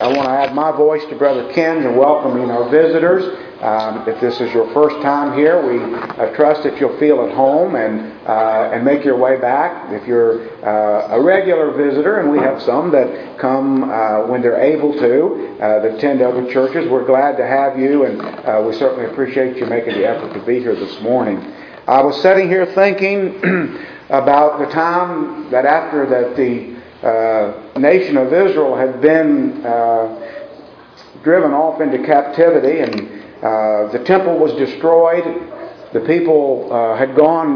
want to add my voice to Brother Ken's in welcoming our visitors. If this is your first time here, we trust that you'll feel at home and make your way back. If you're a regular visitor, and we have some that come when they're able to, that attend other churches, we're glad to have you, and we certainly appreciate you making the effort to be here this morning. I was sitting here thinking about the time that after that the nation of Israel had been driven off into captivity, and the temple was destroyed. The people had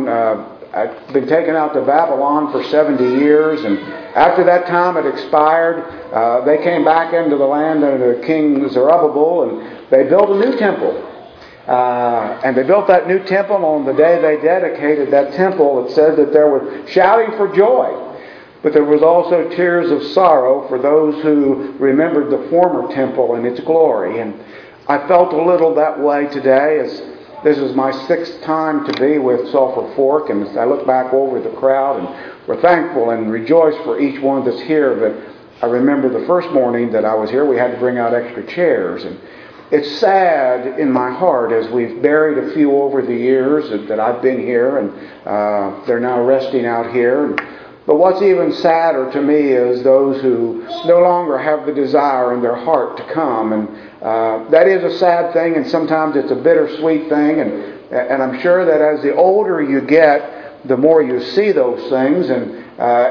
been taken out to Babylon for 70 years, and after that time had expired, they came back into the land under King Zerubbabel, and they built a new temple. And they built that new temple. On the day they dedicated that temple, it said that there was shouting for joy. But there was also tears of sorrow for those who remembered the former temple and its glory. And I felt a little that way today, as this is my 6th time to be with Sulphur Fork. And as I look back over the crowd, and we're thankful and rejoice for each one that's here. But I remember the first morning that I was here, we had to bring out extra chairs. And it's sad in my heart, as we've buried a few over the years that I've been here, and they're now resting out here. But what's even sadder to me is those who no longer have the desire in their heart to come. And that is a sad thing, and sometimes it's a bittersweet thing. And I'm sure that as the older you get, the more you see those things. And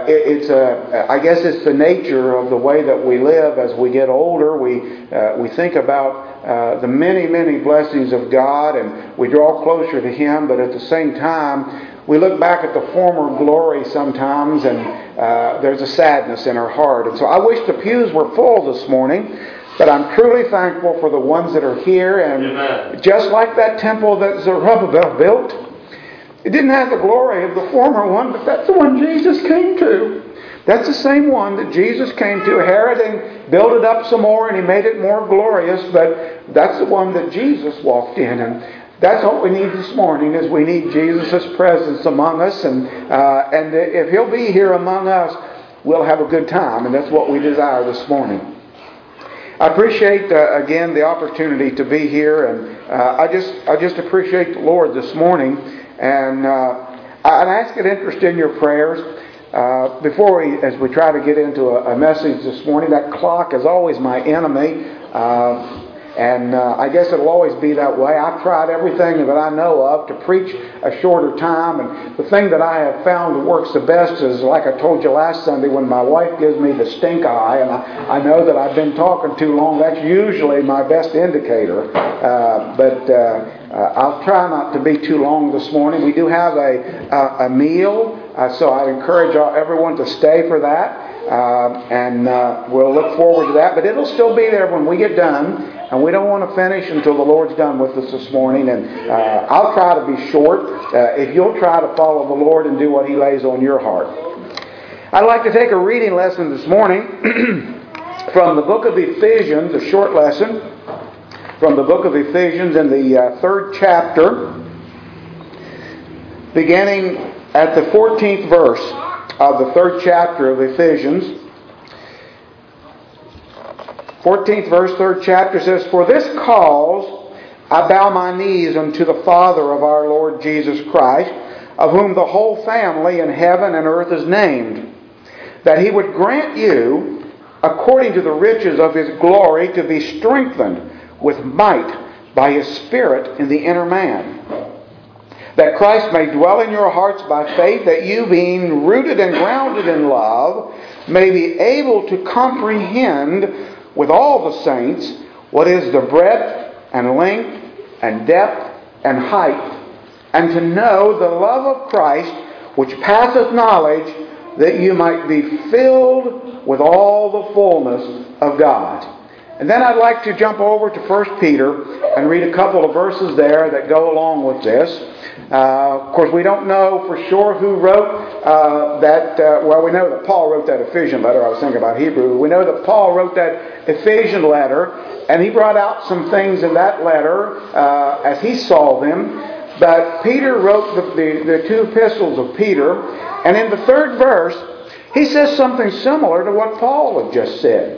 I guess it's the nature of the way that we live as we get older. We think about the many, many blessings of God, and we draw closer to Him. But at the same time, we look back at the former glory sometimes, and there's a sadness in our heart. And so I wish the pews were full this morning, but I'm truly thankful for the ones that are here. And Amen. Just like that temple that Zerubbabel built, it didn't have the glory of the former one, but that's the one Jesus came to. That's the same one that Jesus came to. Herod and built it up some more, and he made it more glorious, but that's the one that Jesus walked in. And that's what we need this morning, is we need Jesus' presence among us. And if He'll be here among us, we'll have a good time. And that's what we desire this morning. I appreciate, again, the opportunity to be here. And I just appreciate the Lord this morning. And I'd ask an interest in your prayers. As we try to get into a message this morning, that clock is always my enemy. And I guess it'll always be that way. I've tried everything that I know of to preach a shorter time. And the thing that I have found that works the best is, like I told you last Sunday, when my wife gives me the stink eye, and I know that I've been talking too long, that's usually my best indicator. But I'll try not to be too long this morning. We do have a meal, so I encourage everyone to stay for that. And we'll look forward to that. But it'll still be there when we get done. And we don't want to finish until the Lord's done with us this morning. And I'll try to be short if you'll try to follow the Lord and do what He lays on your heart. I'd like to take a reading lesson this morning from the book of Ephesians, a short lesson from the book of Ephesians in the 3rd chapter, beginning at the 14th verse of the 3rd chapter of Ephesians. 14th verse, 3rd chapter says, "For this cause I bow my knees unto the Father of our Lord Jesus Christ, of whom the whole family in heaven and earth is named, that He would grant you, according to the riches of His glory, to be strengthened with might by His Spirit in the inner man, that Christ may dwell in your hearts by faith, that you, being rooted and grounded in love, may be able to comprehend with all the saints what is the breadth and length and depth and height, and to know the love of Christ, which passeth knowledge, that you might be filled with all the fullness of God." And then I'd like to jump over to 1 Peter and read a couple of verses there that go along with this. Of course, we don't know for sure who wrote that. Well, we know that Paul wrote that Ephesian letter. I was thinking about Hebrew. We know that Paul wrote that Ephesian letter, and he brought out some things in that letter as he saw them. But Peter wrote the 2 epistles of Peter, and in the 3rd verse, he says something similar to what Paul had just said.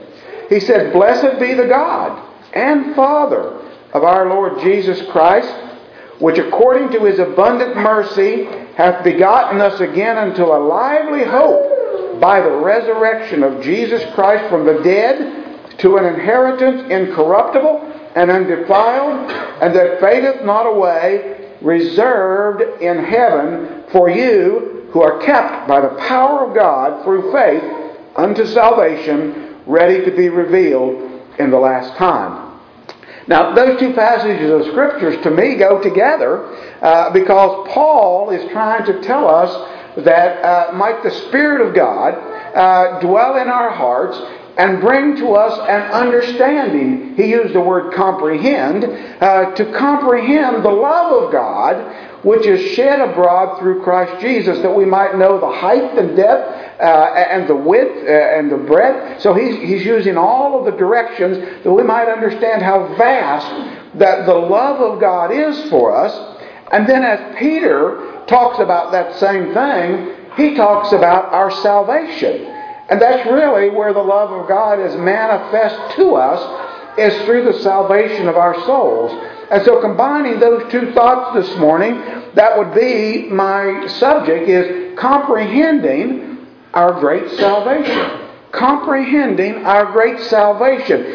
he said, "Blessed be the God and Father of our Lord Jesus Christ, which according to His abundant mercy hath begotten us again unto a lively hope by the resurrection of Jesus Christ from the dead, to an inheritance incorruptible and undefiled, and that fadeth not away, reserved in heaven for you who are kept by the power of God through faith unto salvation, ready to be revealed in the last time." Now, those two passages of Scriptures to me go together because Paul is trying to tell us that might the Spirit of God dwell in our hearts and bring to us an understanding. He used the word comprehend, to comprehend the love of God, which is shed abroad through Christ Jesus, that we might know the height and depth and the width and the breadth. So he's using all of the directions that we might understand how vast that the love of God is for us. And then as Peter talks about that same thing, he talks about our salvation. And that's really where the love of God is manifest to us, is through the salvation of our souls. And so combining those two thoughts this morning, that would be my subject, is comprehending our great salvation. Comprehending our great salvation.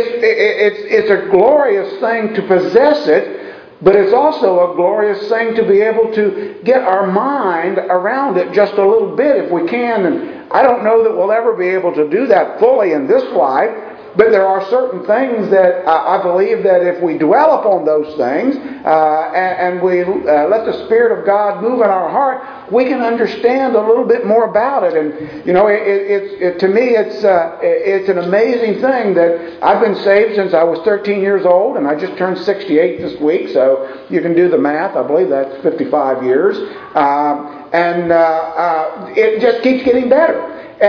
It's a glorious thing to possess it, but it's also a glorious thing to be able to get our mind around it just a little bit if we can. And I don't know that we'll ever be able to do that fully in this life, but there are certain things that I believe that if we dwell upon those things and we let the Spirit of God move in our heart, we can understand a little bit more about it. And you know, to me, it's an amazing thing that I've been saved since I was 13 years old, and I just turned 68 this week, so you can do the math. I believe that's 55 years, and it just keeps getting better.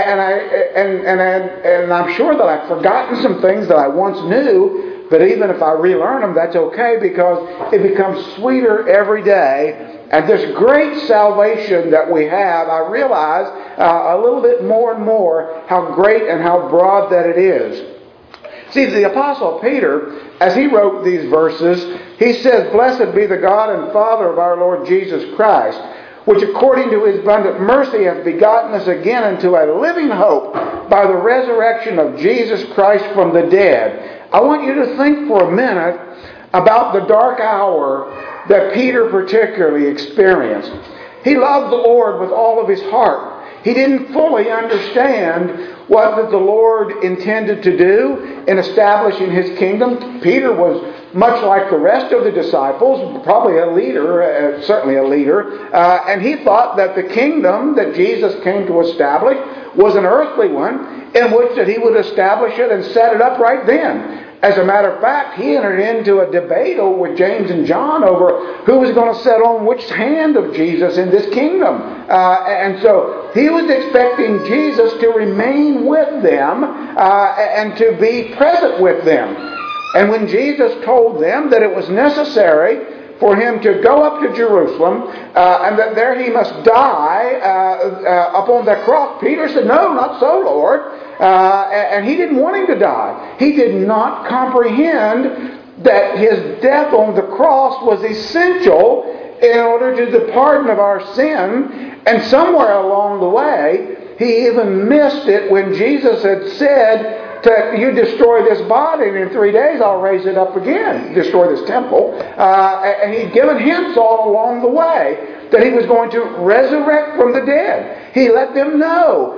And I'm sure that I've forgotten some things that I once knew, but even if I relearn them, that's okay, because it becomes sweeter every day. And this great salvation that we have, I realize a little bit more and more how great and how broad that it is. See, the Apostle Peter, as he wrote these verses, he says, "Blessed be the God and Father of our Lord Jesus Christ, which according to His abundant mercy hath begotten us again unto a living hope by the resurrection of Jesus Christ from the dead." I want you to think for a minute about the dark hour that Peter particularly experienced. He loved the Lord with all of his heart. He didn't fully understand what the Lord intended to do in establishing His kingdom. Peter was much like the rest of the disciples, probably a leader, certainly a leader, and he thought that the kingdom that Jesus came to establish was an earthly one, in which that He would establish it and set it up right then. As a matter of fact, he entered into a debate with James and John over who was going to sit on which hand of Jesus in this kingdom. And so he was expecting Jesus to remain with them and to be present with them. And when Jesus told them that it was necessary for Him to go up to Jerusalem and that there He must die upon that cross, Peter said, "No, not so, Lord." And he didn't want Him to die. He did not comprehend that His death on the cross was essential in order to the pardon of our sin. And somewhere along the way, he even missed it when Jesus had said, "You destroy this body, and in 3 days I'll raise it up again." Destroy this temple. And he'd given hints all along the way that He was going to resurrect from the dead. He let them know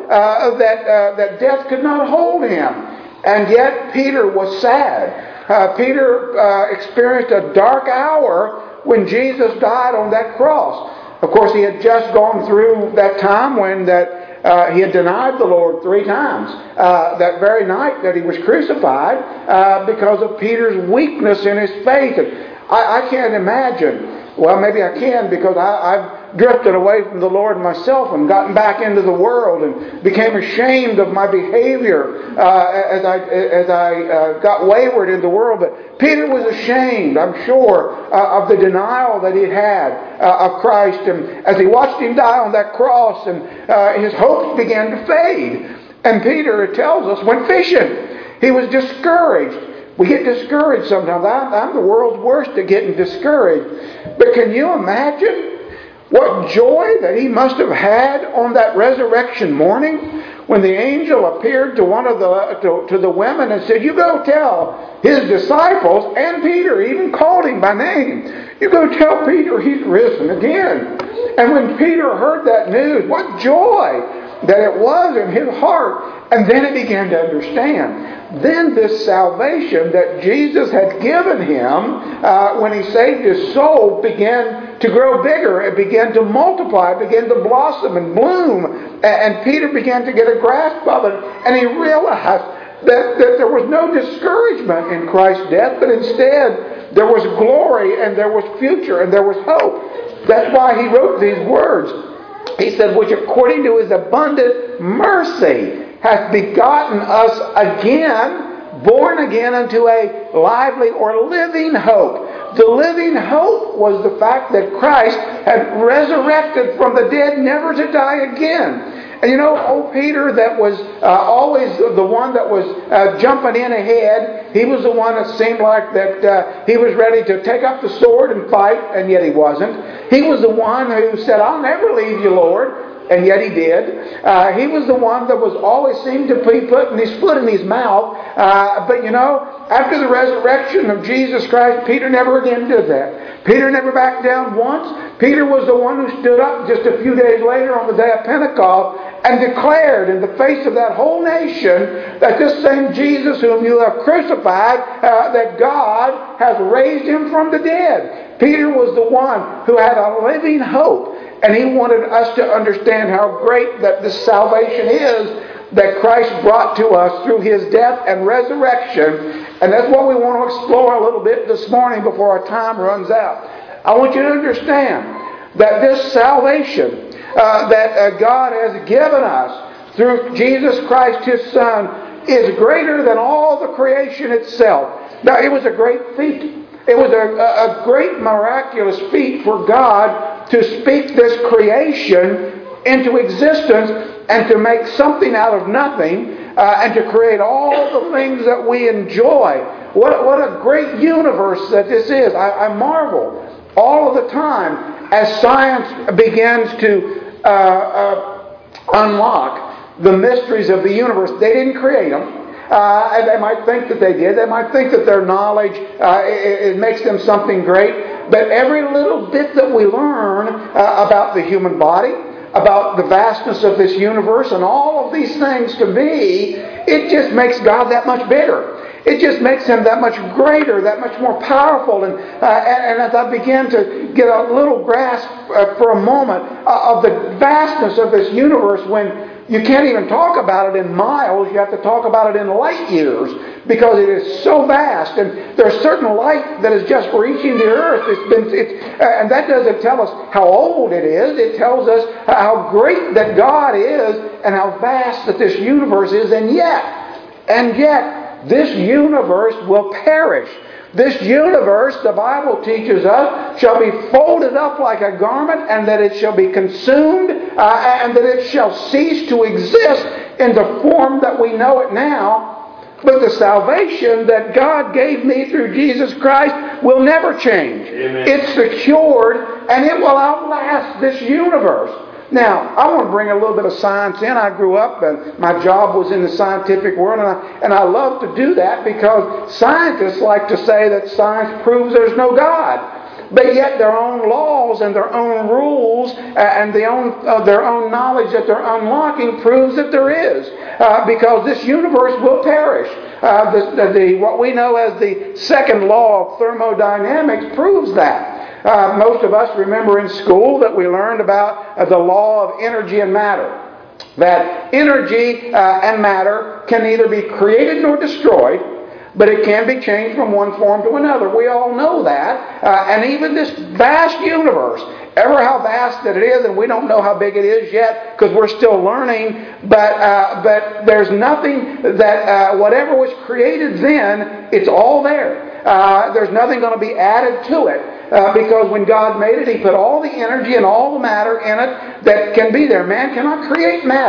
that death could not hold Him. And yet Peter was sad. Peter experienced a dark hour when Jesus died on that cross. Of course, he had just gone through that time when he had denied the Lord 3 times. That very night that He was crucified because of Peter's weakness in his faith. And I can't imagine. Well, maybe I can, because I've drifted away from the Lord myself and gotten back into the world and became ashamed of my behavior as I got wayward in the world. But Peter was ashamed, I'm sure, of the denial that he had of Christ. And as he watched Him die on that cross, and his hopes began to fade. And Peter, it tells us, went fishing. He was discouraged. We get discouraged sometimes. I'm the world's worst at getting discouraged. But can you imagine what joy that he must have had on that resurrection morning when the angel appeared to one of the women and said, "You go tell his disciples," and Peter even called him by name, "You go tell Peter he's risen again." And when Peter heard that news, what joy that it was in his heart. And then he began to understand. Then this salvation that Jesus had given him when he saved his soul began to grow bigger. It began to multiply. It began to blossom and bloom. And Peter began to get a grasp of it. And he realized that there was no discouragement in Christ's death, but instead there was glory and there was future and there was hope. That's why he wrote these words. He said, "Which according to his abundant mercy hath begotten us again, born again unto a lively or living hope." The living hope was the fact that Christ had resurrected from the dead, never to die again. And you know, old Peter, that was always the one that was jumping in ahead. He was the one that seemed like that he was ready to take up the sword and fight, and yet he wasn't. He was the one who said, "I'll never leave you, Lord." And yet he did. He was the one that was always seemed to be putting his foot in his mouth. But you know, after the resurrection of Jesus Christ, Peter never again did that. Peter never backed down once. Peter was the one who stood up just a few days later on the day of Pentecost and declared in the face of that whole nation that this same Jesus whom you have crucified, that God has raised him from the dead. Peter was the one who had a living hope. And he wanted us to understand how great that this salvation is that Christ brought to us through his death and resurrection. And that's what we want to explore a little bit this morning before our time runs out. I want you to understand that this salvation that God has given us through Jesus Christ, his Son, is greater than all the creation itself. Now, it was a great feat. It was a great miraculous feat for God to speak this creation into existence and to make something out of nothing and to create all the things that we enjoy. What a great universe that this is. I marvel all of the time as science begins to unlock the mysteries of the universe. They didn't create them. And they might think that they did. They might think that their knowledge it makes them something great. But every little bit that we learn about the human body, about the vastness of this universe, and all of these things, to me, it just makes God that much bigger. It just makes him that much greater, that much more powerful. And as I began to get a little grasp for a moment of the vastness of this universe, when you can't even talk about it in miles. You have to talk about it in light years because it is so vast. And there's certain light that is just reaching the earth. And that doesn't tell us how old it is. It tells us how great that God is and how vast that this universe is. And yet, this universe will perish. This universe, the Bible teaches us, shall be folded up like a garment, and that it shall be consumed, and that it shall cease to exist in the form that we know it now. But the salvation that God gave me through Jesus Christ will never change. Amen. It's secured, and it will outlast this universe. Now, I want to bring a little bit of science in. I grew up and my job was in the scientific world, and I love to do that because scientists like to say that science proves there's no God. But yet their own laws and their own rules and their own knowledge that they're unlocking proves that there is. Because this universe will perish. What we know as the second law of thermodynamics proves that. Most of us remember in school that we learned about the law of energy and matter. That energy and matter can neither be created nor destroyed, but it can be changed from one form to another. We all know that. And even this vast universe, ever how vast that it is, and we don't know how big it is yet because we're still learning, but there's nothing that, whatever was created then, it's all there. There's nothing going to be added to it. Because when God made it, He put all the energy and all the matter in it that can be there. Man cannot create matter.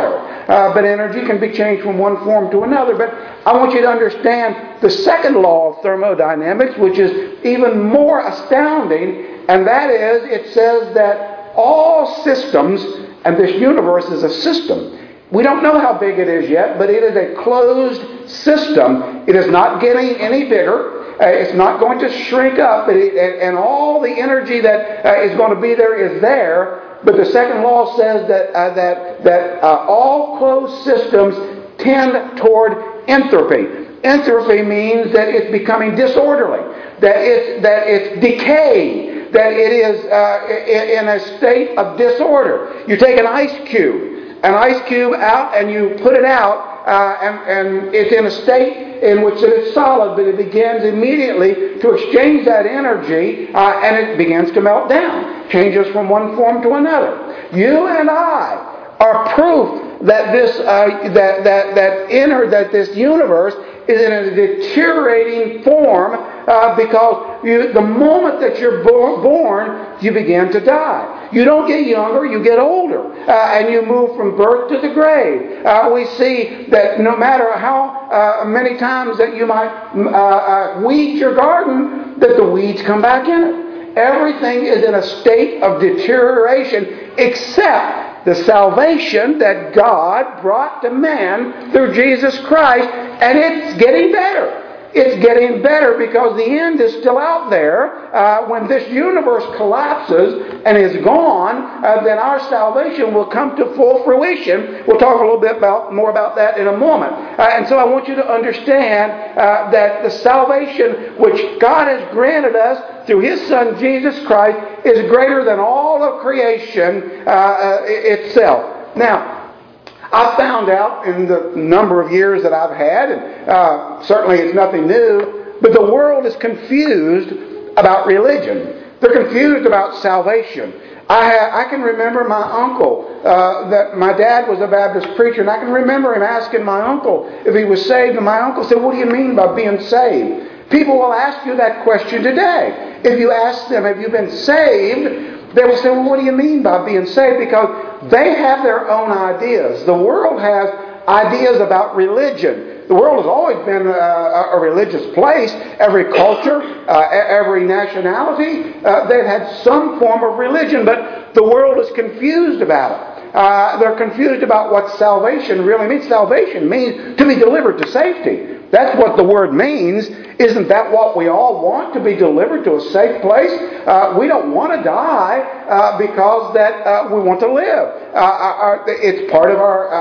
but energy can be changed from one form to another. But I want you to understand the second law of thermodynamics, which is even more astounding, and that is, it says that all systems, and this universe is a system. We don't know how big it is yet, but it is a closed system. It is not getting any bigger. It's not going to shrink up, and all the energy that is going to be there is there. But the second law says that all closed systems tend toward entropy. Entropy means that it's becoming disorderly, that it's decaying, that it is in a state of disorder. You take an ice cube out and you put it out, and it's in a state in which it is solid, but it begins immediately to exchange that energy, and it begins to melt down, changes from one form to another. You and I are proof that this universe is in a deteriorating form, because the moment that you're born, you begin to die. You don't get younger, you get older, and you move from birth to the grave. We see that no matter how many times that you might weed your garden, that the weeds come back in it. Everything is in a state of deterioration except the salvation that God brought to man through Jesus Christ, and it's getting better. It's getting better because the end is still out there. When this universe collapses and is gone, then our salvation will come to full fruition. We'll talk a little bit more about that in a moment. And so I want you to understand that the salvation which God has granted us through His Son Jesus Christ is greater than all of creation itself. Now, I found out in the number of years that I've had, and certainly it's nothing new, but the world is confused about religion. They're confused about salvation. I can remember my uncle, that my dad was a Baptist preacher, and I can remember him asking my uncle if he was saved, and my uncle said, "What do you mean by being saved?" People will ask you that question today. If you ask them, "Have you been saved?" they will say, "Well, what do you mean by being saved?" Because they have their own ideas. The world has ideas about religion. The world has always been a religious place. Every culture, every nationality, they've had some form of religion, but the world is confused about it. They're confused about what salvation really means. Salvation means to be delivered to safety. That's what the word means. Isn't that what we all want, to be delivered to a safe place? We don't want to die because that we want to live. It's part of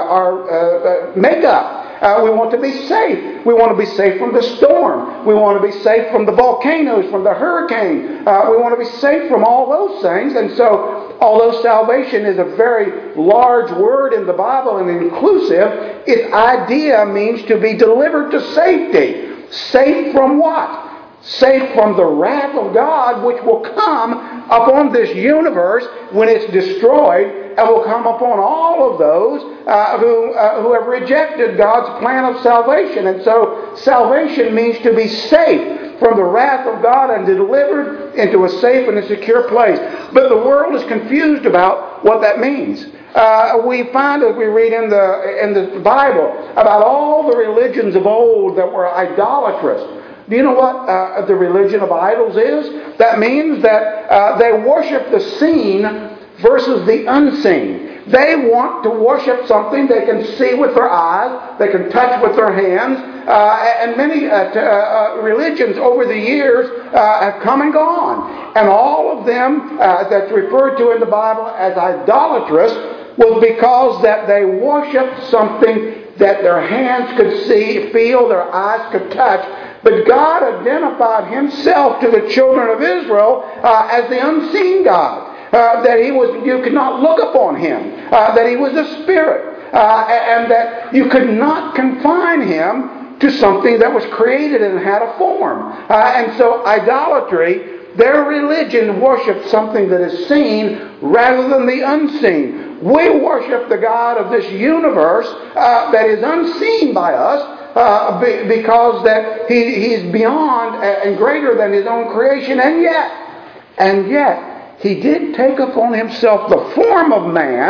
our makeup. We want to be safe. We want to be safe from the storm. We want to be safe from the volcanoes, from the hurricane. We want to be safe from all those things. And so, although salvation is a very large word in the Bible and inclusive, its idea means to be delivered to safety. Safe from what? Safe from the wrath of God, which will come upon this universe when it's destroyed, and will come upon all of those who have rejected God's plan of salvation. And so salvation means to be safe from the wrath of God and delivered into a safe and a secure place. But the world is confused about what that means. We find, as we read in the Bible, about all the religions of old that were idolatrous. Do you know what the religion of idols is? That means that they worship the seen versus the unseen. They want to worship something they can see with their eyes, they can touch with their hands, and many religions over the years have come and gone. And all of them that's referred to in the Bible as idolatrous was because that they worshiped something that their hands could see, feel, their eyes could touch. But God identified Himself to the children of Israel as the unseen God. That you could not look upon Him. That He was a spirit. And that you could not confine Him to something that was created and had a form. And so idolatry, their religion worshipped something that is seen rather than the unseen. We worship the God of this universe that is unseen by us, because that He's beyond and greater than His own creation, and yet He did take upon Himself the form of man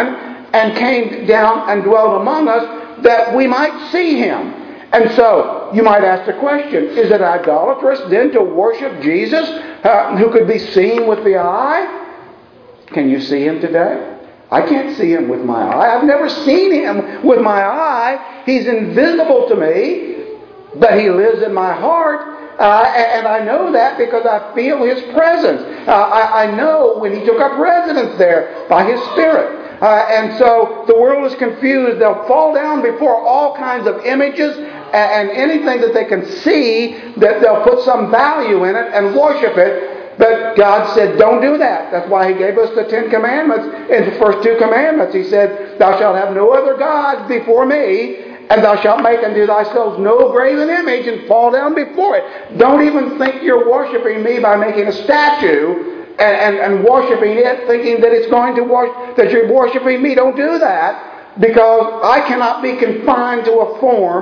and came down and dwelt among us that we might see Him. And so, you might ask the question, is it idolatrous then to worship Jesus, who could be seen with the eye? Can you see Him today? I can't see Him with my eye. I've never seen Him with my eye. He's invisible to me, but He lives in my heart. And I know that because I feel His presence. I know when He took up residence there by His Spirit. And so the world is confused. They'll fall down before all kinds of images and anything that they can see, that they'll put some value in it and worship it. But God said, don't do that. That's why He gave us the 10 Commandments. In the first 2 commandments, He said, thou shalt have no other gods before me, and thou shalt make unto thyself no graven image and fall down before it. Don't even think you're worshiping me by making a statue and worshiping it, thinking that it's going to that you're worshiping me. Don't do that. Because I cannot be confined to a form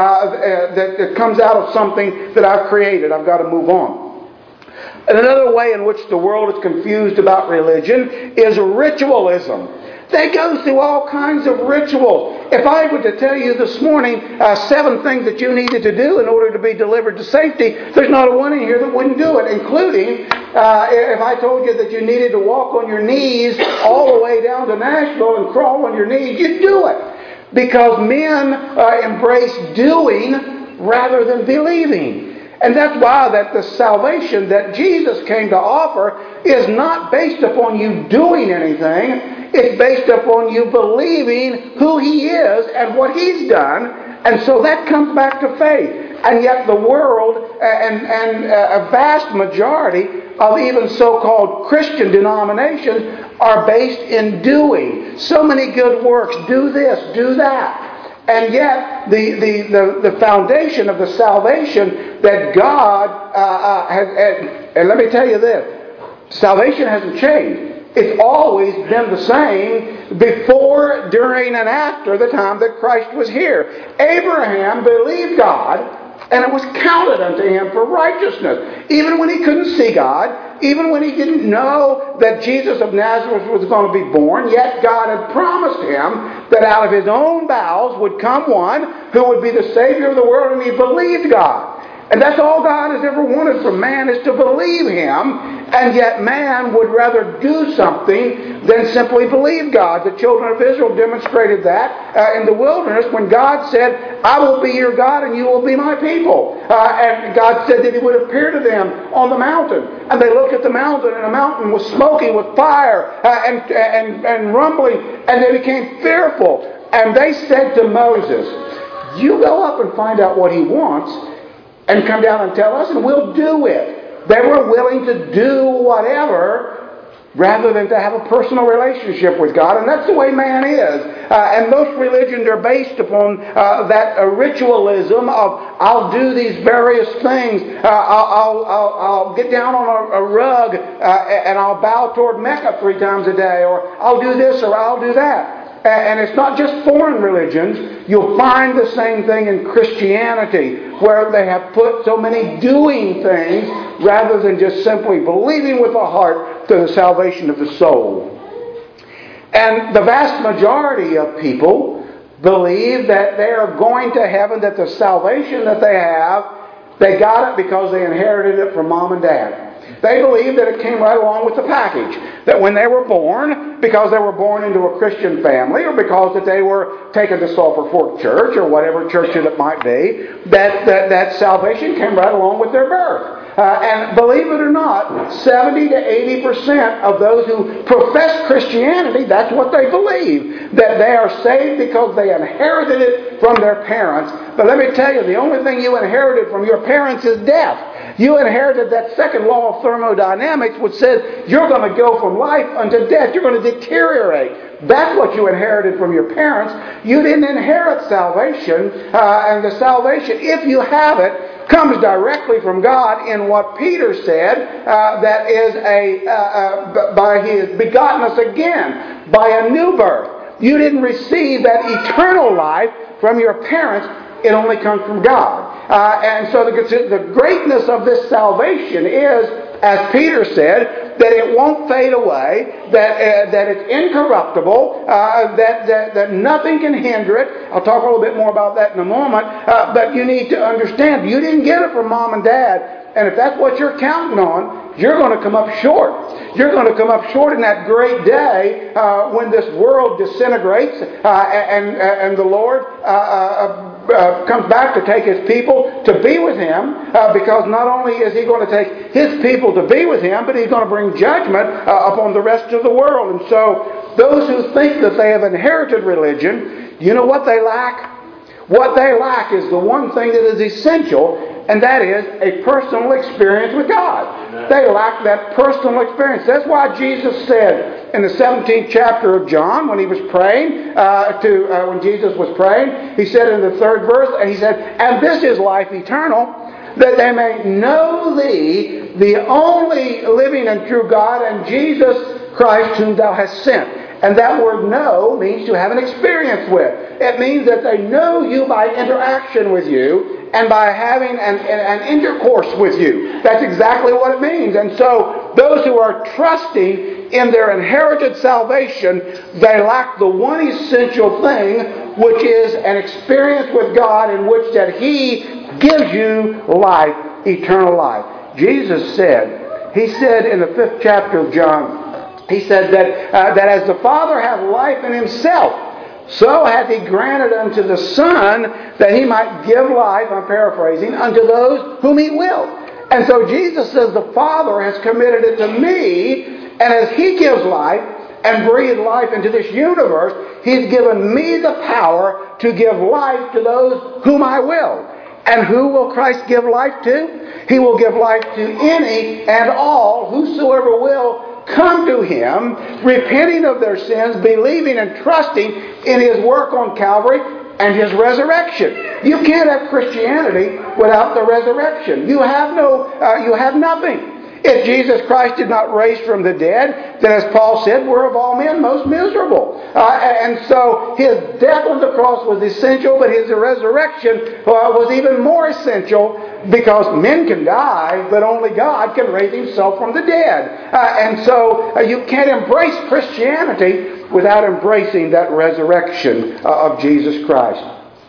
that comes out of something that I've created. I've got to move on. And another way in which the world is confused about religion is ritualism. They go through all kinds of ritual. If I were to tell you this morning 7 things that you needed to do in order to be delivered to safety, there's not a one in here that wouldn't do it, including if I told you that you needed to walk on your knees all the way down to Nashville and crawl on your knees, you'd do it. Because men embrace doing rather than believing. And that's why that the salvation that Jesus came to offer is not based upon you doing anything. It's based upon you believing who He is and what He's done. And so that comes back to faith. And yet the world and a vast majority of even so-called Christian denominations are based in doing. So many good works. Do this, do that. And yet, the foundation of the salvation that God has, and let me tell you this, salvation hasn't changed. It's always been the same before, during, and after the time that Christ was here. Abraham believed God, and it was counted unto him for righteousness. Even when he couldn't see God, even when he didn't know that Jesus of Nazareth was going to be born, yet God had promised him that out of His own bowels would come one who would be the Savior of the world, and he believed God. And that's all God has ever wanted from man, is to believe Him. And yet man would rather do something than simply believe God. The children of Israel demonstrated that in the wilderness when God said, I will be your God and you will be my people. And God said that He would appear to them on the mountain. And they looked at the mountain, and the mountain was smoking with fire and rumbling. And they became fearful. And they said to Moses, you go up and find out what He wants, and come down and tell us, and we'll do it. They were willing to do whatever rather than to have a personal relationship with God. And that's the way man is. And most religions are based upon that ritualism of, I'll do these various things. I'll get down on a rug and I'll bow toward Mecca 3 times a day. Or I'll do this or I'll do that. And it's not just foreign religions. You'll find the same thing in Christianity, where they have put so many doing things rather than just simply believing with the heart to the salvation of the soul. And the vast majority of people believe that they are going to heaven, that the salvation that they have, they got it because they inherited it from mom and dad. They believe that it came right along with the package. That when they were born, because they were born into a Christian family, or because that they were taken to Sulphur Fork Church, or whatever church it might be, that salvation came right along with their birth. And believe it or not, 70 to 80% of those who profess Christianity, that's what they believe. That they are saved because they inherited it from their parents. But let me tell you, the only thing you inherited from your parents is death. You inherited that second law of thermodynamics, which says you're going to go from life unto death. You're going to deteriorate. That's what you inherited from your parents. You didn't inherit salvation. And the salvation, if you have it, comes directly from God in what Peter said, that is by He has begotten us again, by a new birth. You didn't receive that eternal life from your parents. It only comes from God. And so the greatness of this salvation is as Peter said, that it won't fade away, that it's incorruptible, that nothing can hinder it. I'll talk a little bit more about that in a moment, but you need to understand, you didn't get it from mom and dad. And if that's what you're counting on, you're going to come up short. You're going to come up short in that great day when this world disintegrates and the Lord comes back to take His people to be with Him, because not only is He going to take His people to be with Him, but He's going to bring judgment upon the rest of the world. And so those who think that they have inherited religion, you know what they lack? What they lack is the one thing that is essential, and that is a personal experience with God. Amen. They lack that personal experience. That's why Jesus said in the 17th chapter of John, when He was praying, when Jesus was praying, He said in the 3rd verse, and He said, "And this is life eternal, that they may know Thee, the only living and true God, and Jesus Christ whom Thou hast sent." And that word know means to have an experience with. It means that they know You by interaction with You and by having an intercourse with You. That's exactly what it means. And so those who are trusting in their inherited salvation, they lack the one essential thing, which is an experience with God in which that He gives you life, eternal life. Jesus said, He said in the 5th chapter of John, He said that as the Father hath life in Himself, so hath He granted unto the Son that He might give life, I'm paraphrasing, unto those whom He will. And so Jesus says the Father has committed it to me, and as He gives life and breathed life into this universe, He's given me the power to give life to those whom I will. And who will Christ give life to? He will give life to any and all, whosoever will come to Him, repenting of their sins, believing and trusting in His work on Calvary and His resurrection. You can't have Christianity without the resurrection. You have nothing. If Jesus Christ did not raise from the dead, then as Paul said, we're of all men most miserable. And so His death on the cross was essential, but His resurrection was even more essential, because men can die, but only God can raise Himself from the dead. And so you can't embrace Christianity without embracing that resurrection of Jesus Christ.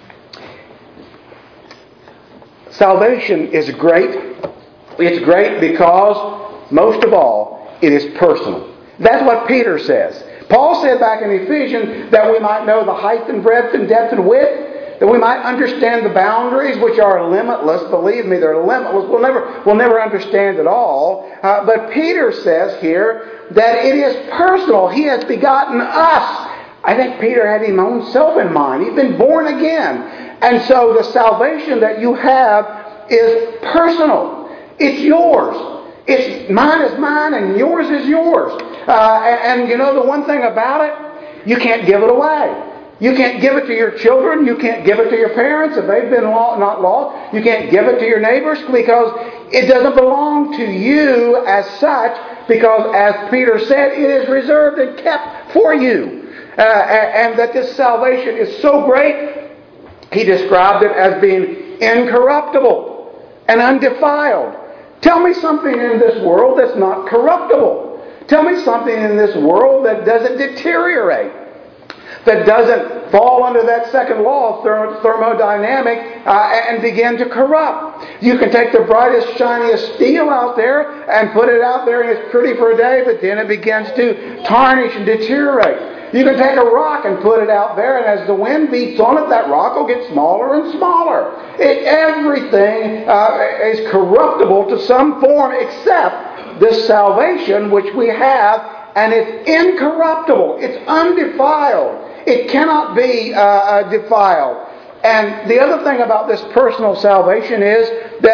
Salvation is great. It's great because, most of all, it is personal. That's what Peter says. Paul said back in Ephesians that we might know the height and breadth and depth and width, that we might understand the boundaries, which are limitless. Believe me, they're limitless. We'll never understand it all. But Peter says here that it is personal. He has begotten us. I think Peter had his own self in mind. He's been born again. And so the salvation that you have is personal. It's yours. Mine is mine and yours is yours. And you know the one thing about it? You can't give it away. You can't give it to your children. You can't give it to your parents if they've been not lost. You can't give it to your neighbors because it doesn't belong to you as such, because as Peter said, it is reserved and kept for you. And that this salvation is so great, he described it as being incorruptible and undefiled. Tell me something in this world that's not corruptible. Tell me something in this world that doesn't deteriorate, that doesn't fall under that second law of thermodynamic and begin to corrupt. You can take the brightest, shiniest steel out there and put it out there and it's pretty for a day, but then it begins to tarnish and deteriorate. You can take a rock and put it out there, and as the wind beats on it, that rock will get smaller and smaller. Everything is corruptible to some form except this salvation which we have, and it's incorruptible. It's undefiled. It cannot be defiled. And the other thing about this personal salvation is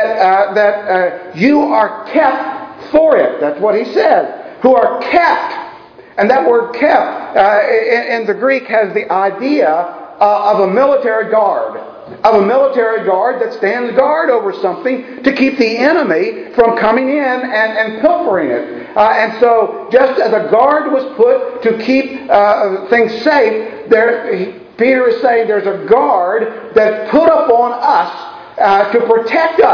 that you are kept for it. That's what he says. Who are kept. And that word kept in the Greek has the idea of a military guard. Of a military guard that stands guard over something to keep the enemy from coming in and pilfering it. And so just as a guard was put to keep things safe, Peter is saying there's a guard that's put upon us to protect us.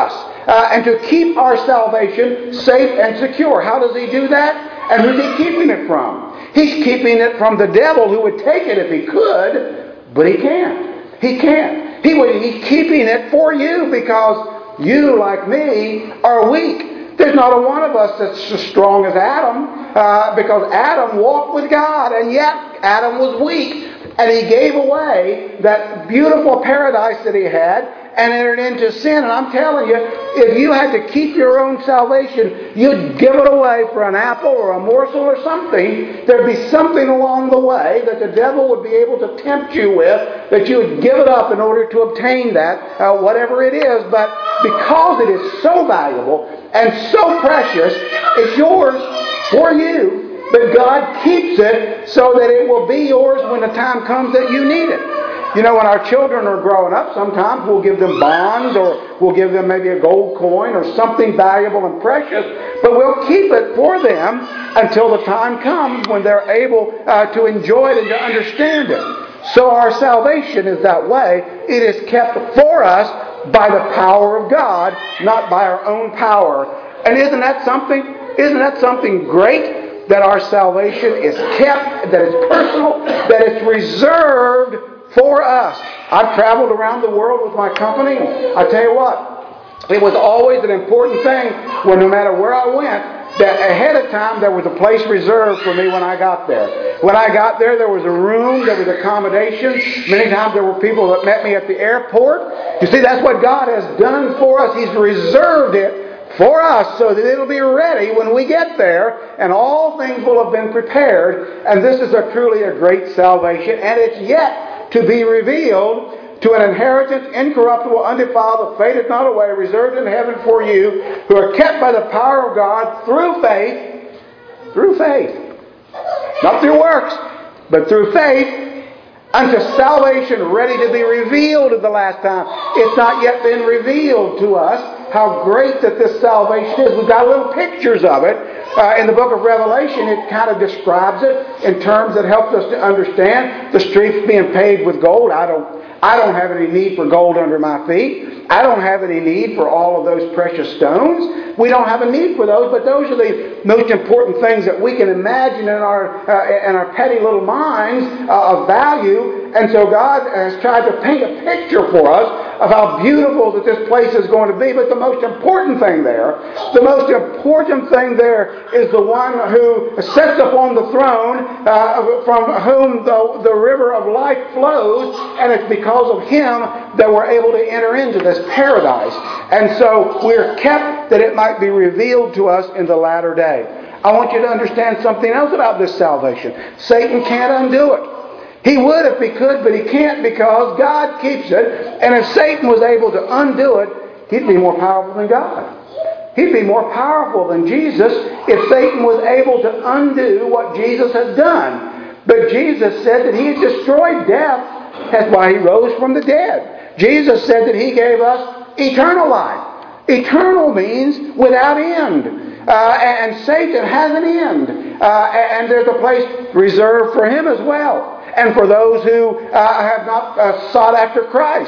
and to keep our salvation safe and secure. How does He do that? And who's He keeping it from? He's keeping it from the devil, who would take it if he could, but he can't. He can't. He's keeping it for you because you, like me, are weak. There's not a one of us that's as strong as Adam, because Adam walked with God, and yet Adam was weak. And he gave away that beautiful paradise that he had and entered into sin. And I'm telling you, if you had to keep your own salvation, you'd give it away for an apple or a morsel or something. There'd be something along the way that the devil would be able to tempt you with, that you would give it up in order to obtain that, whatever it is. But because it is so valuable and so precious, it's yours for you. But God keeps it so that it will be yours when the time comes that you need it. You know, when our children are growing up, sometimes we'll give them bonds, or we'll give them maybe a gold coin or something valuable and precious, but we'll keep it for them until the time comes when they're able to enjoy it and to understand it. So our salvation is that way. It is kept for us by the power of God, not by our own power. And isn't that something? Isn't that something great? That our salvation is kept, that it's personal, that it's reserved for us. I've traveled around the world with my company. I tell you what, it was always an important thing when no matter where I went, that ahead of time there was a place reserved for me when I got there. When I got there, there was a room, there was accommodations. Many times there were people that met me at the airport. You see, that's what God has done for us. He's reserved it for us so that it'll be ready when we get there, and all things will have been prepared. And this is truly a great salvation, and it's yet to be revealed, to an inheritance incorruptible, undefiled, that fadeth not away, reserved in heaven for you, who are kept by the power of God through faith, not through works, but through faith, unto salvation ready to be revealed at the last time. It's not yet been revealed to us how great that this salvation is. We've got little pictures of it. In the book of Revelation, it kind of describes it in terms that helps us to understand. The streets being paved with gold. I don't have any need for gold under my feet. I don't have any need for all of those precious stones. We don't have a need for those, but those are the most important things that we can imagine in our petty little minds of value. And so God has tried to paint a picture for us of how beautiful that this place is going to be. But the most important thing there is the one who sits upon the throne, from whom the river of life flows, and it's because of Him that we're able to enter into this paradise. And so we're kept that it might be revealed to us in the latter day. I want you to understand something else about this salvation. Satan can't undo it. He would if he could, but he can't, because God keeps it. And if Satan was able to undo it, he'd be more powerful than God. He'd be more powerful than Jesus if Satan was able to undo what Jesus has done. But Jesus said that He had destroyed death. That's why He rose from the dead. Jesus said that He gave us eternal life. Eternal means without end. And Satan has an end. And there's a place reserved for him as well. And for those who have not sought after Christ.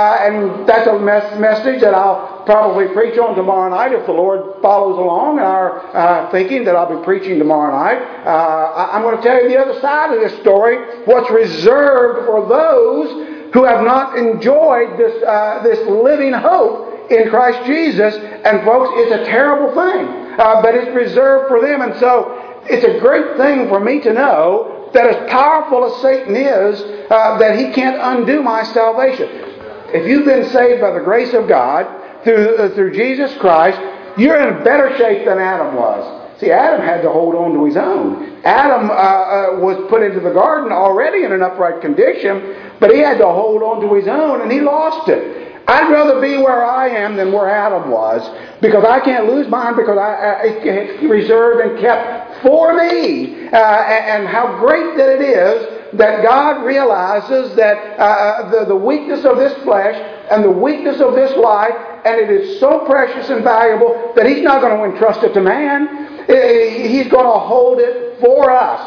And that's a message that I'll probably preach on tomorrow night if the Lord follows along in our thinking that I'll be preaching tomorrow night. I'm going to tell you the other side of this story, what's reserved for those who have not enjoyed this living hope in Christ Jesus. And folks, it's a terrible thing, but it's reserved for them. And so it's a great thing for me to know that as powerful as Satan is, that he can't undo my salvation. If you've been saved by the grace of God through Jesus Christ, you're in better shape than Adam was. See, Adam had to hold on to his own. Adam was put into the garden already in an upright condition, but he had to hold on to his own, and he lost it. I'd rather be where I am than where Adam was, because I can't lose mine, because it's reserved and kept for me. And how great that it is that God realizes that the weakness of this flesh and the weakness of this life, and it is so precious and valuable that He's not going to entrust it to man. He's going to hold it for us.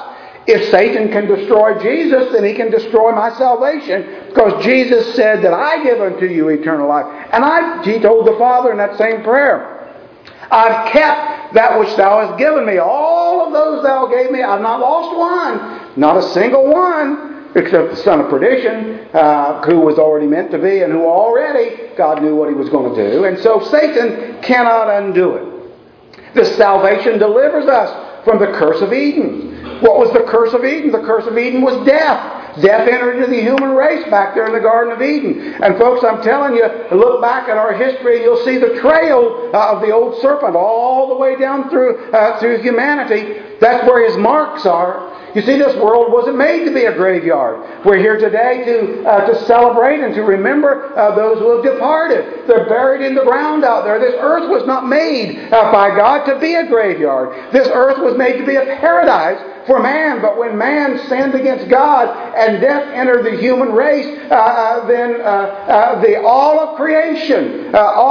If Satan can destroy Jesus, then he can destroy my salvation, because Jesus said that I give unto you eternal life. And he told the Father in that same prayer, I've kept that which thou hast given me. All of those thou gave me, I've not lost one. Not a single one, except the son of perdition, who was already meant to be, and who already God knew what he was going to do. And so Satan cannot undo it. This salvation delivers us from the curse of Eden. What was the curse of Eden? The curse of Eden was death. Death entered into the human race back there in the Garden of Eden. And folks, I'm telling you, look back at our history, you'll see the trail of the old serpent all the way down through humanity. That's where his marks are. You see, this world wasn't made to be a graveyard. We're here today to celebrate and to remember those who have departed. They're buried in the ground out there. This earth was not made by God to be a graveyard. This earth was made to be a paradise for man. But when man sinned against God and death entered the human race, then all of creation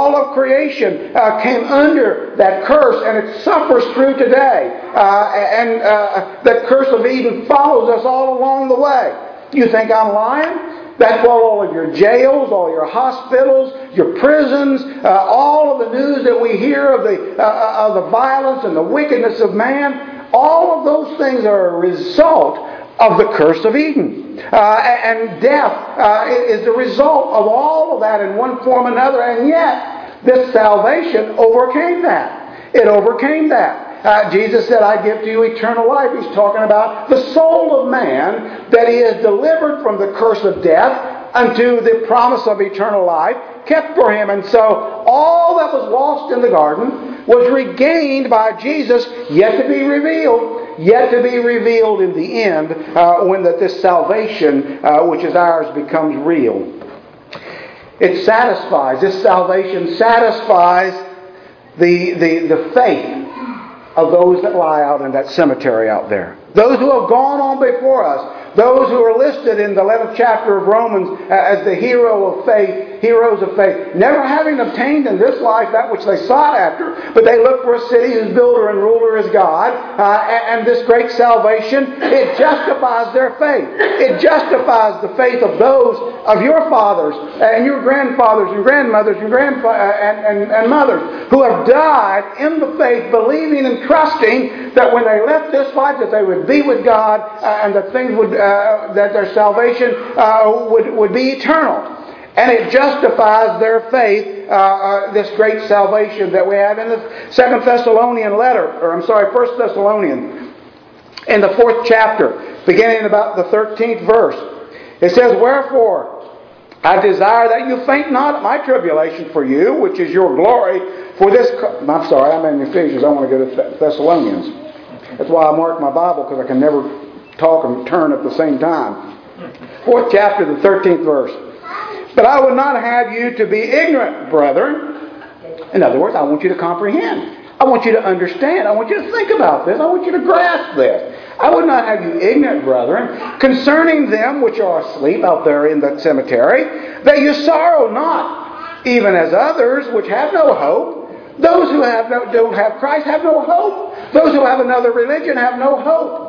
came under that curse, and it suffers through today. And that curse of Eden follows us all along the way. You think I'm lying? That's what all of your jails, all your hospitals, your prisons, all of the news that we hear of the violence and the wickedness of man, all of those things are a result of the curse of Eden. And death is the result of all of that in one form or another. And yet, this salvation overcame that. It overcame that. Jesus said, I give to you eternal life. He's talking about the soul of man, that he is delivered from the curse of death unto the promise of eternal life, kept for him. And so all that was lost in the garden was regained by Jesus, yet to be revealed in the end, when this salvation, which is ours, becomes real. It satisfies, this salvation satisfies the faith of those that lie out in that cemetery out there. Those who have gone on before us. Those who are listed in the 11th chapter of Romans as the heroes of faith, never having obtained in this life that which they sought after, but they look for a city whose builder and ruler is God, and this great salvation, it justifies their faith. It justifies the faith of those of your fathers and your grandfathers and grandmothers and mothers who have died in the faith, believing and trusting that when they left this life that they would be with God, and that things would that their salvation would be eternal. And it justifies their faith, this great salvation that we have in the 1 Thessalonians, in the 4th chapter, beginning about the 13th verse. It says, Wherefore, I desire that you faint not at my tribulation for you, which is your glory, for this... I'm sorry, I'm in Ephesians. I want to go to Thessalonians. That's why I mark my Bible, because I can never talk and turn at the same time. 4th chapter, the 13th verse. But I would not have you to be ignorant, brethren. In other words, I want you to comprehend. I want you to understand. I want you to think about this. I want you to grasp this. I would not have you ignorant, brethren, concerning them which are asleep out there in that cemetery, that you sorrow not, even as others which have no hope. Those who don't have Christ have no hope. Those who have another religion have no hope.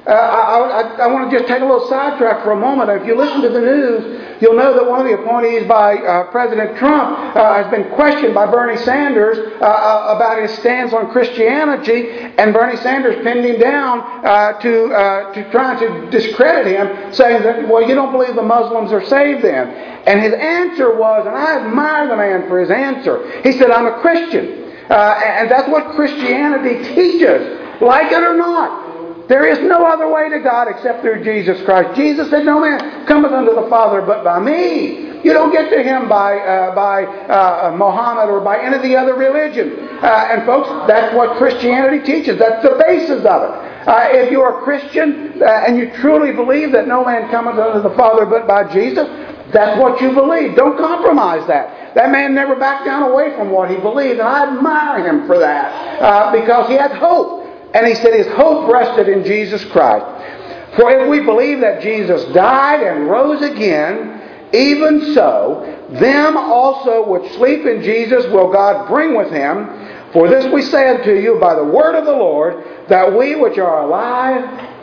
I want to just take a little sidetrack for a moment. If you listen to the news, you'll know that one of the appointees by President Trump has been questioned by Bernie Sanders about his stance on Christianity, and Bernie Sanders pinned him down to try to discredit him, saying that, well, you don't believe the Muslims are saved then. And his answer was, and I admire the man for his answer, he said, I'm a Christian. And that's what Christianity teaches, like it or not. There is no other way to God except through Jesus Christ. Jesus said, no man cometh unto the Father but by me. You don't get to Him by Mohammed or by any of the other religion. And folks, that's what Christianity teaches. That's the basis of it. If you're a Christian and you truly believe that no man cometh unto the Father but by Jesus, that's what you believe. Don't compromise that. That man never backed down away from what he believed, and I admire him for that because he had hope. And he said his hope rested in Jesus Christ. For if we believe that Jesus died and rose again, even so, them also which sleep in Jesus will God bring with Him. For this we say unto you by the word of the Lord, that we which are alive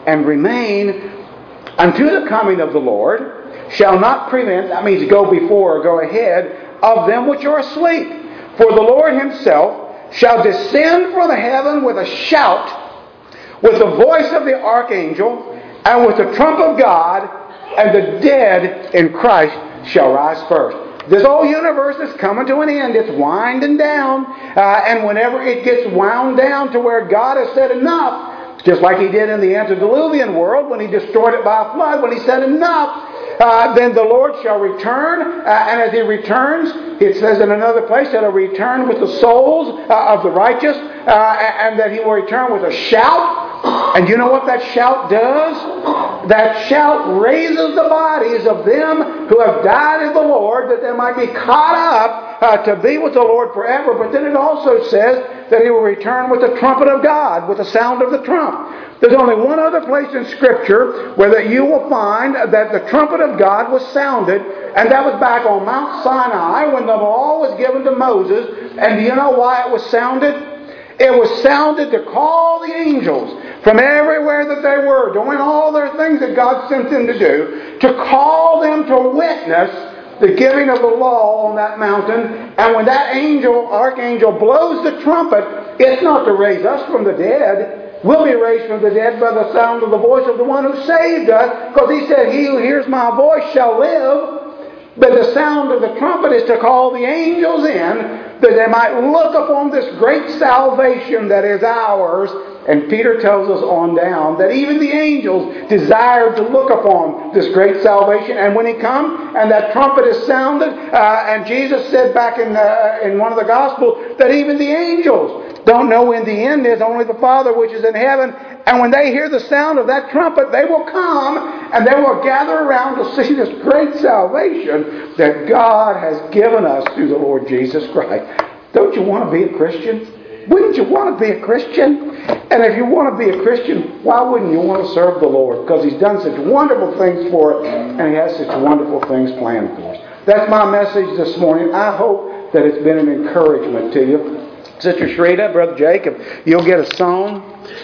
and remain unto the coming of the Lord shall not prevent, that means go before or go ahead, of them which are asleep. For the Lord himself shall descend from the heaven with a shout, with the voice of the archangel, and with the trump of God, and the dead in Christ shall rise first. This whole universe is coming to an end. It's winding down. And whenever it gets wound down to where God has said enough, just like He did in the antediluvian world when He destroyed it by a flood, when He said enough, then the Lord shall return. And as He returns, it says in another place that He'll return with the souls of the righteous, and that He will return with a shout. And you know what that shout does? That shout raises the bodies of them who have died in the Lord, that they might be caught up to be with the Lord forever. But then it also says that He will return with the trumpet of God, with the sound of the trump. There's only one other place in Scripture where that you will find that the trumpet of God was sounded, and that was back on Mount Sinai when the law was given to Moses. And do you know why it was sounded? It was sounded to call the angels from everywhere that they were, doing all their things that God sent them to do, to call them to witness the giving of the law on that mountain. And when that archangel blows the trumpet, it's not to raise us from the dead. We'll be raised from the dead by the sound of the voice of the one who saved us, because He said, "He who hears my voice shall live." But the sound of the trumpet is to call the angels in, that they might look upon this great salvation that is ours. And Peter tells us on down that even the angels desire to look upon this great salvation. And when He comes and that trumpet is sounded, and Jesus said back in one of the Gospels that even the angels don't know when the end is, only the Father which is in heaven. And when they hear the sound of that trumpet, they will come and they will gather around to see this great salvation that God has given us through the Lord Jesus Christ. Don't you want to be a Christian? Wouldn't you want to be a Christian? And if you want to be a Christian, why wouldn't you want to serve the Lord? Because He's done such wonderful things for us, and He has such wonderful things planned for us. That's my message this morning. I hope that it's been an encouragement to you. Sister Shrita, Brother Jake, if you'll get a song.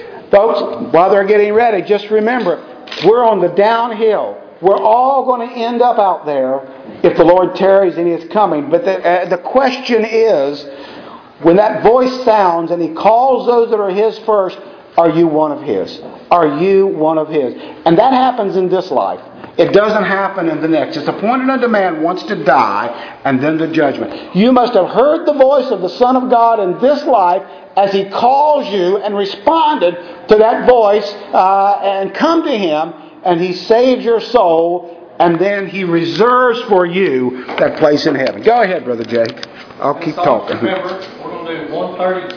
Folks, while they're getting ready, just remember, we're on the downhill. We're all going to end up out there if the Lord tarries and He is coming. But the question is, when that voice sounds and He calls those that are His first, are you one of His? Are you one of His? And that happens in this life. It doesn't happen in the next. It's appointed unto man once to die, and then the judgment. You must have heard the voice of the Son of God in this life as He calls you and responded to that voice and come to Him, and He saves your soul, and then He reserves for you that place in heaven. Go ahead, Brother Jake. I'll keep talking. Remember, we're going to do 132.